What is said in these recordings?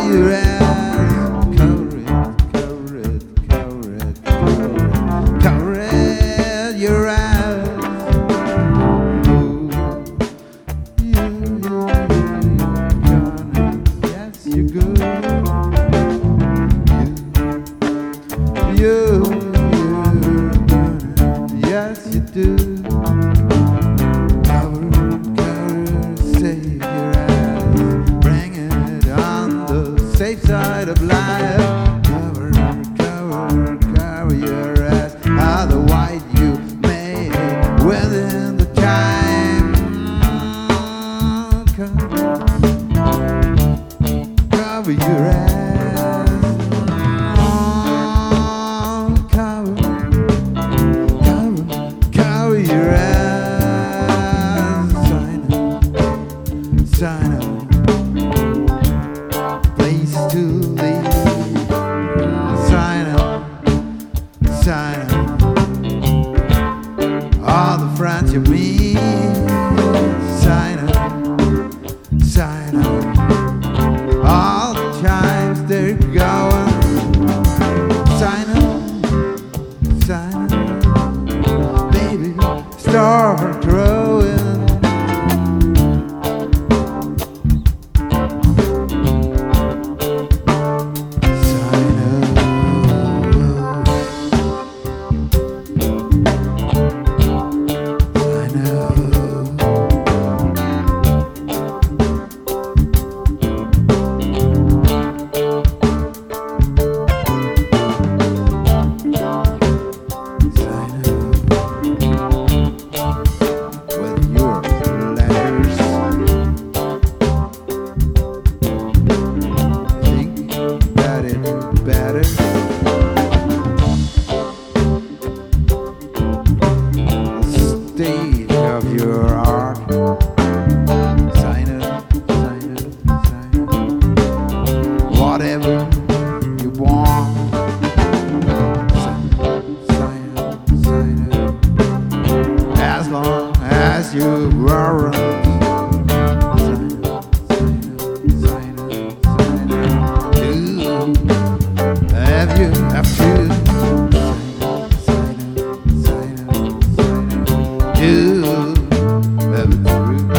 your ass. Cover it, cover it, cover it, cover it, cover it, your ass. Ooh, you're gonna, yes, you're good. You're gonna, yes, you do. Cover, cover, save your ass. Bring it on the safe side of life. Cover, cover, cover your ass. Otherwise you may within the time. Cover your ass. Cover, cover, cover your ass. Sign up, place to leave. Sign up, all the friends you meet. Sign up, all the times they're going. Sign up, baby, start growing. Better. The state of your art. Sign up, sign up, sign up. Whatever you want. Sign up, sign up. As long as you weren't. Sign up, sign up, sign up, sign up. Have you have to sign up, you have it through.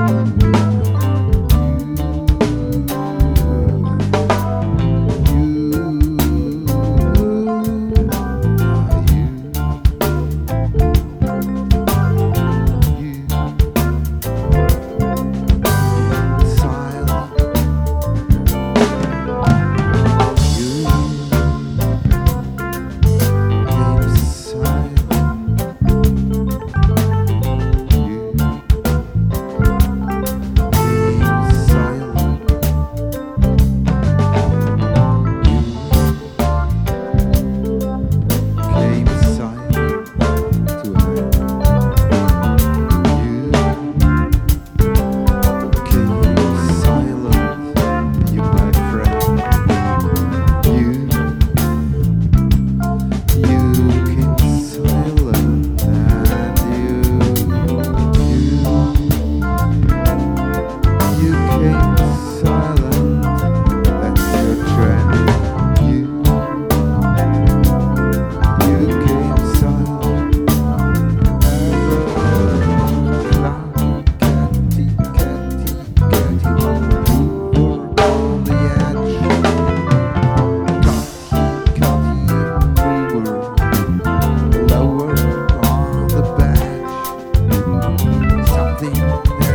Something